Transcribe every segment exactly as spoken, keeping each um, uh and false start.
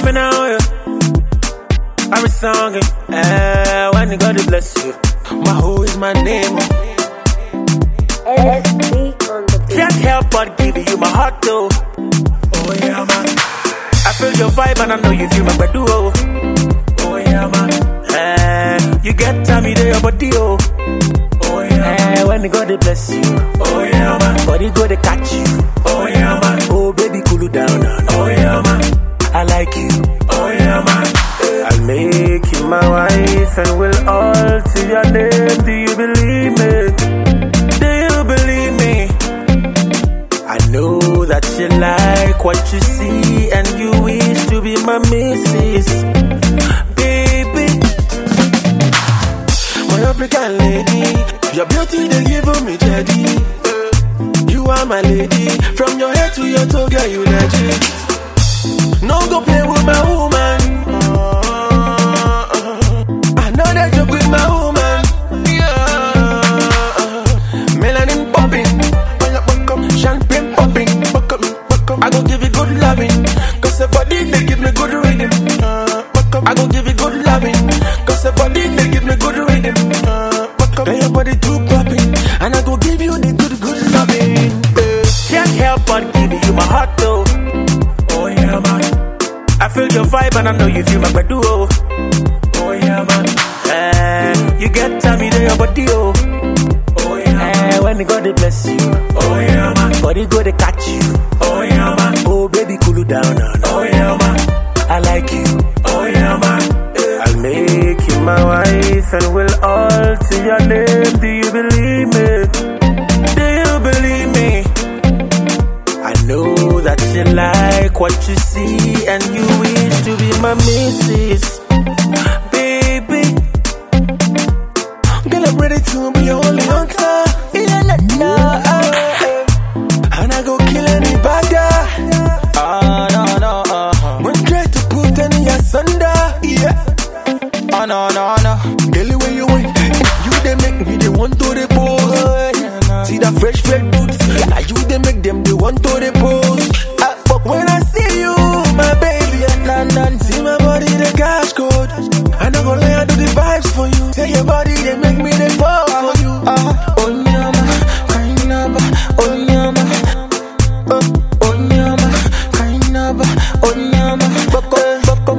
me now, yeah. I'm a song, eh, when you God bless you. My who is my name. L S B on the beat. Can't help but give you my heart though. Oh yeah, man. I feel your vibe and I know you feel my badu. Oh, oh yeah, man. Eh, you get time me there, your body, oh. Oh yeah, eh, when you God bless you. Oh yeah, man. Body go to catch you. Oh yeah, man. Oh baby, cool you down. Oh yeah, man. I like you. Oh yeah, man. I'll make you my wife and we'll alter your name. Do you believe me? Do you believe me? I know that you like what you see and you wish to be my missus. Baby, my African lady, your beauty they give me daddy. You are my lady, from your head to your toe, girl, you legit. No go play with my woman. I know that you're with my woman. Yeah. Melanin popping, champagne popping. I go give you good loving, cause the body they give me good rhythm. I go give you good loving, cause the body they give me good rhythm. Then your body too popping, and I go give you the good good loving. Can't help but give you my heart though. Oh yeah, man. I feel your vibe and I know you feel my badu. Oh, oh yeah, man. Eh, you get time me there, your body. Oh, oh yeah, eh, when you God bless you. Oh yeah, man. Body go to catch you. Oh yeah, man. Oh baby, cool you down. Oh yeah, man. I like you. Oh yeah, man. I'll make you my wife and we'll alter your name. Do you believe me? Do you believe me? I know that you like what you see and you wish to be my missus. Baby, girl, I'm ready to be your only hunter. And I go kill any bad guy. Oh, no, no, uh-huh. When try to put any asunder. Yeah. Oh, no, no, no. Girl, where you went, you they make me, they want to repose. See that fresh flag boots. Now you they make them, they want to repose. Uh, but when I see you, my baby, and London, see my body, the cash code. I don't go lie, I do the vibes for you. Take your body, they make me the fall for you. Uh, oh, nyama, kainaba, oh, nyama. Oh, oh, nyama, kainaba, oh, nyama. Boko, boko.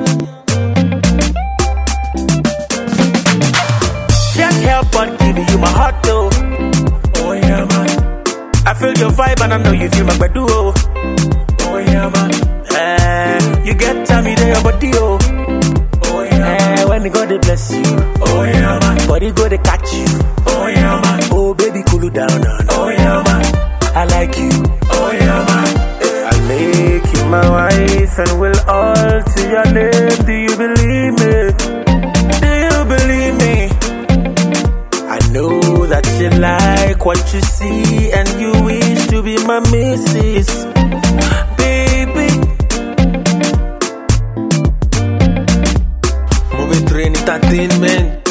Can't help but give you my heart though. Oh yeah, man. I feel your vibe and I know you feel my badu. Oh, oh yeah, man. Eh, you get time me there, your body. Oh, oh yeah, eh, when you God bless you. Oh yeah, man. Body go to catch you. Oh yeah, man. Oh baby, cool you down. Oh yeah, man. I like you. Oh yeah, man. I'll make you my wife and we'll alter your name. Do you believe me? Do you believe me? I know that you like what you see and you wish to be my missus. Baby, Movie Train Entertainment.